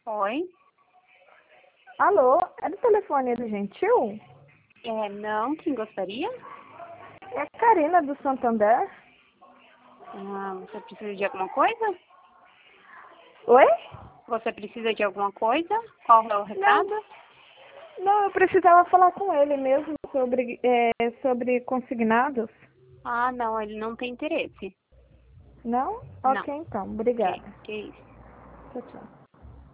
Oi? Alô, é do telefone do Gentil? Não, quem gostaria? É a Karina do Santander. Você precisa de alguma coisa? Oi? Você precisa de alguma coisa? Qual é o recado? Não, eu precisava falar com ele mesmo sobre consignados. Não, ele não tem interesse. Não? Não. Ok, então. Ok, Obrigada. que isso. Tchau, tchau.